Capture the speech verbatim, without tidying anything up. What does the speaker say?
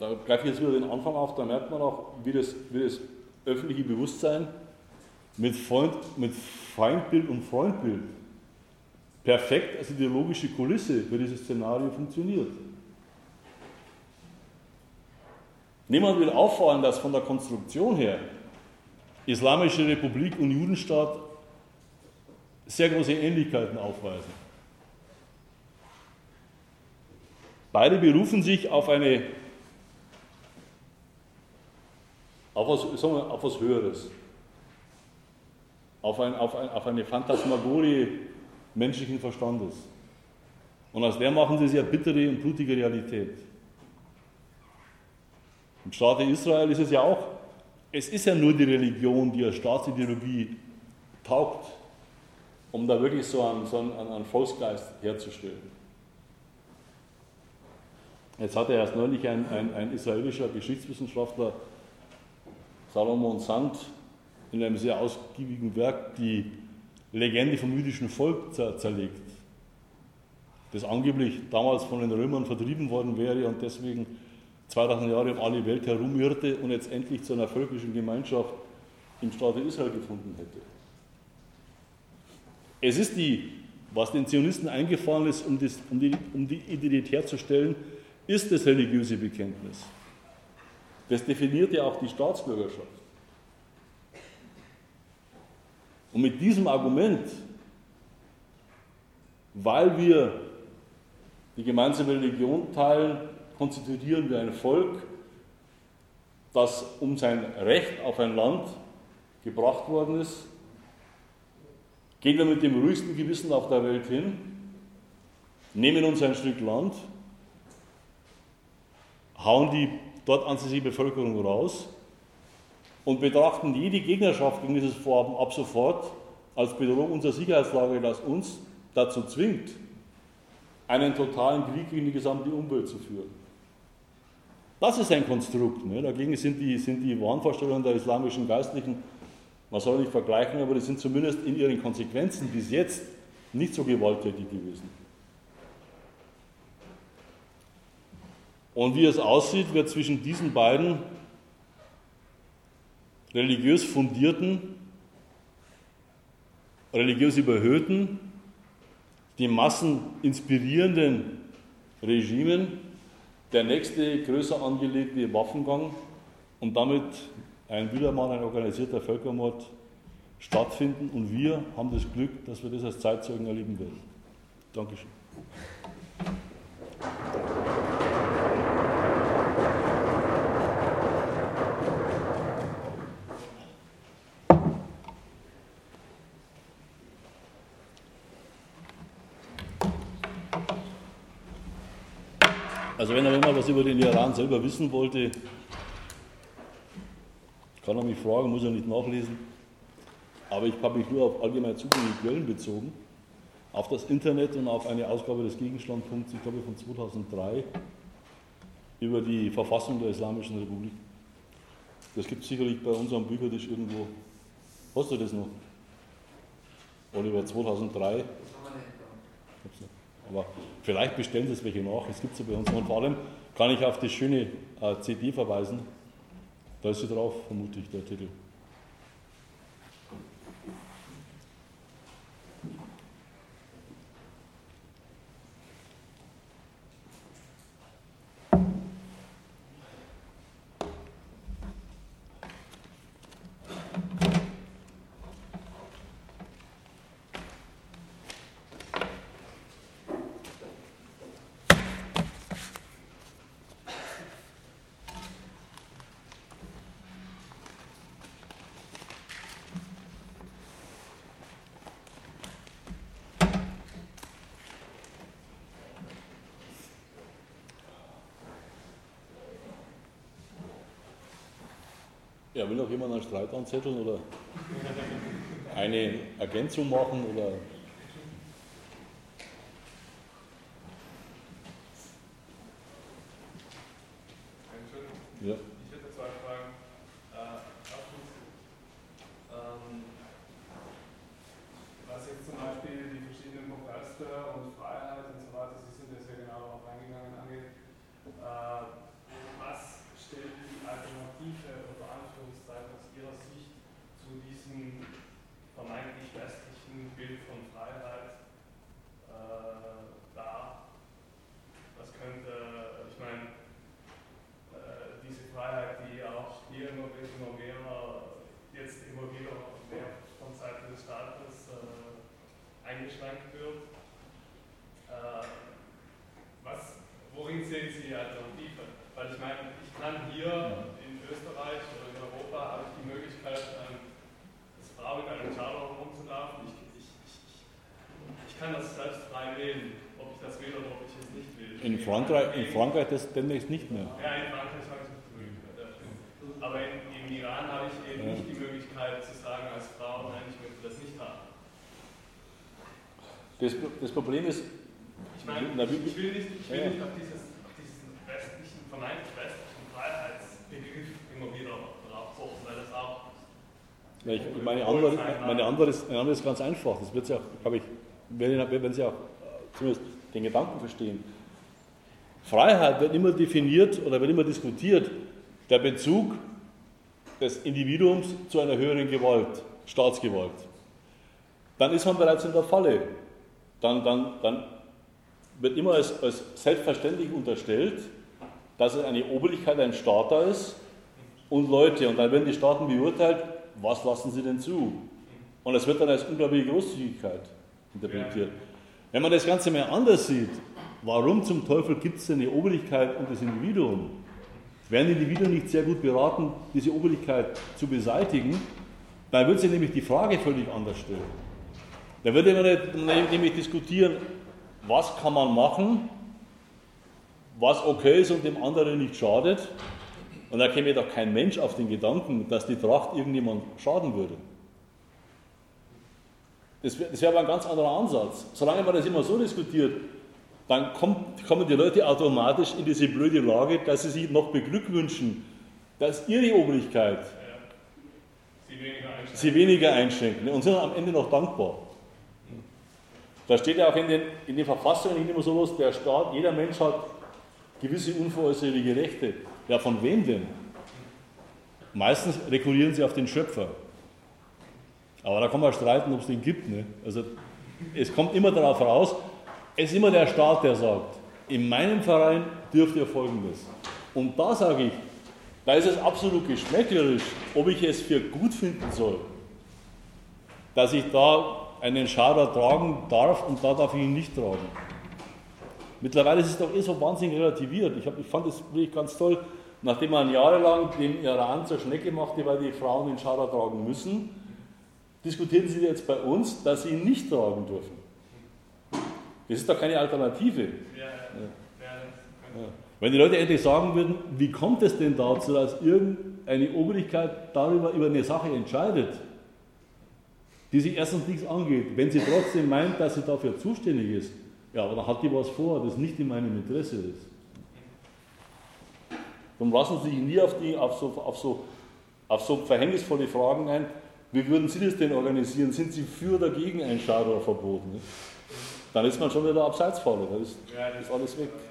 da greife ich jetzt wieder den Anfang auf, da merkt man auch, wie das, wie das öffentliche Bewusstsein mit, Freund, mit Feindbild und Freundbild perfekt als ideologische Kulisse für dieses Szenario funktioniert. Niemand will auffallen, dass von der Konstruktion her Islamische Republik und Judenstaat sehr große Ähnlichkeiten aufweisen. Beide berufen sich auf eine auf was, sagen wir, auf was Höheres, auf, ein, auf, ein, auf eine Phantasmagorie menschlichen Verstandes. Und aus der machen sie sehr bittere und blutige Realität. Im Staate Israel ist es ja auch, es ist ja nur die Religion, die als Staatsideologie taugt, um da wirklich so einen, so einen, einen Volksgeist herzustellen. Jetzt hatte erst neulich ein, ein, ein israelischer Geschichtswissenschaftler, Salomon Sand, in einem sehr ausgiebigen Werk die Legende vom jüdischen Volk zer zerlegt, das angeblich damals von den Römern vertrieben worden wäre und deswegen zweitausend Jahre um alle Welt herumirrte und jetzt endlich zu einer völkischen Gemeinschaft im Staate Israel gefunden hätte. Es ist die, was den Zionisten eingefallen ist, um, das, um, die, um die Identität herzustellen, ist das religiöse Bekenntnis. Das definiert ja auch die Staatsbürgerschaft. Und mit diesem Argument, weil wir die gemeinsame Religion teilen, konstituieren wir ein Volk, das um sein Recht auf ein Land gebracht worden ist, gehen wir mit dem ruhigsten Gewissen auf der Welt hin, nehmen uns ein Stück Land, hauen die dort ansässige Bevölkerung raus und betrachten jede Gegnerschaft gegen dieses Vorhaben ab sofort als Bedrohung unserer Sicherheitslage, das uns dazu zwingt, einen totalen Krieg gegen die gesamte Umwelt zu führen. Das ist ein Konstrukt. Ne? Dagegen sind die, sind die Wahnvorstellungen der islamischen Geistlichen, man soll nicht vergleichen, aber die sind zumindest in ihren Konsequenzen bis jetzt nicht so gewalttätig gewesen. Und wie es aussieht, wird zwischen diesen beiden religiös fundierten, religiös überhöhten, die Massen inspirierenden Regimen der nächste größer angelegte Waffengang und damit ein wieder mal ein organisierter Völkermord stattfinden. Und wir haben das Glück, dass wir das als Zeitzeugen erleben werden. Dankeschön. Also wenn er immer was über den Iran selber wissen wollte, kann er mich fragen, muss er nicht nachlesen. Aber ich habe mich nur auf allgemein zugängliche Quellen bezogen, auf das Internet und auf eine Ausgabe des Gegenstandpunkts, ich glaube von zweitausenddrei, über die Verfassung der Islamischen Republik. Das gibt es sicherlich bei unserem Büchertisch irgendwo. Hast du das noch? Oliver, zweitausenddrei? Aber vielleicht bestellen Sie es welche nach, es gibt es ja bei uns. Und vor allem kann ich auf die schöne äh, C D verweisen. Da ist sie drauf, vermute ich, der Titel. Ja, will noch jemand einen Streit anzetteln oder eine Ergänzung machen? Oder? Ja. Ich hätte zwei Fragen. Äh, erstens, ähm, was jetzt zum Beispiel die verschiedenen Proteste und Freiheit und so weiter, Sie sind jetzt ja genau darauf eingegangen, angeht, äh, was sehen Sie die Alternative? Weil ich meine, ich kann hier in Österreich oder in Europa habe ich die Möglichkeit, das Frau mit einem Charter rumzulaufen. Ich, ich, ich, ich kann das selbst frei wählen, ob ich das will oder ob ich es nicht will. In Frankreich, in Frankreich das demnächst nicht mehr. Ja, in Frankreich habe ich nicht die Möglichkeit, ja, stimmt. Aber in, im Iran habe ich eben ja. nicht die Möglichkeit zu sagen als Frau, nein, ich möchte das nicht haben. Das, das Problem ist, ich meine, ich, ich will nicht, ich will ja. nicht auf, dieses, auf diesen westlichen, vermeintlich westlichen Freiheitsbegriff immer wieder draufpochen, weil das auch. Ja, ich, meine Antwort, meine Antwort ist, meine Antwort ist ganz einfach. Das wird Sie auch, glaube ich, wenn Sie auch zumindest den Gedanken verstehen. Freiheit wird immer definiert oder wird immer diskutiert, der Bezug des Individuums zu einer höheren Gewalt, Staatsgewalt. Dann ist man bereits in der Falle. Dann, dann, dann wird immer als, als selbstverständlich unterstellt, dass es eine Obrigkeit, ein Staat da ist und Leute. Und dann werden die Staaten beurteilt, was lassen sie denn zu? Und es wird dann als unglaubliche Großzügigkeit interpretiert. Wenn man das Ganze mal anders sieht, warum zum Teufel gibt es denn eine Obrigkeit und das Individuum? Wären die Individuen nicht sehr gut beraten, diese Obrigkeit zu beseitigen, dann würde sich nämlich die Frage völlig anders stellen. Da würde man nämlich diskutieren, was kann man machen, was okay ist und dem anderen nicht schadet. Und da käme doch kein Mensch auf den Gedanken, dass die Tracht irgendjemand schaden würde. Das wäre wär aber ein ganz anderer Ansatz. Solange man das immer so diskutiert, dann kommt, kommen die Leute automatisch in diese blöde Lage, dass sie sich noch beglückwünschen, dass ihre Obrigkeit ja, sie, weniger sie weniger einschränken und sind am Ende noch dankbar. Da steht ja auch in den, in den Verfassungen nicht immer so los, der Staat, jeder Mensch hat gewisse unveräußerliche Rechte. Ja, von wem denn? Meistens rekurrieren sie auf den Schöpfer. Aber da kann man streiten, ob es den gibt. Ne? Also es kommt immer darauf raus, es ist immer der Staat, der sagt, in meinem Verein dürft ihr Folgendes. Und da sage ich, da ist es absolut geschmäcklerisch, ob ich es für gut finden soll, dass ich da einen Schauder tragen darf und da darf ich ihn nicht tragen. Mittlerweile ist es doch eh so wahnsinnig relativiert. Ich, hab, ich fand es wirklich ganz toll, nachdem man jahrelang den Iran zur Schnecke machte, weil die Frauen den Schauder tragen müssen, diskutieren sie jetzt bei uns, dass sie ihn nicht tragen dürfen. Das ist doch keine Alternative. Ja, ja. Ja. Wenn die Leute endlich sagen würden, wie kommt es denn dazu, dass irgendeine Obrigkeit darüber über eine Sache entscheidet, die sich erstens nichts angeht, wenn sie trotzdem meint, dass sie dafür zuständig ist, ja, aber dann hat die was vor, das nicht in meinem Interesse ist. Darum lassen Sie sich nie auf, die, auf, so, auf, so, auf so verhängnisvolle Fragen ein, wie würden Sie das denn organisieren? Sind Sie für oder gegen ein Schauderverbot? Dann ist man schon wieder abseits Falle, da ist, ist alles weg.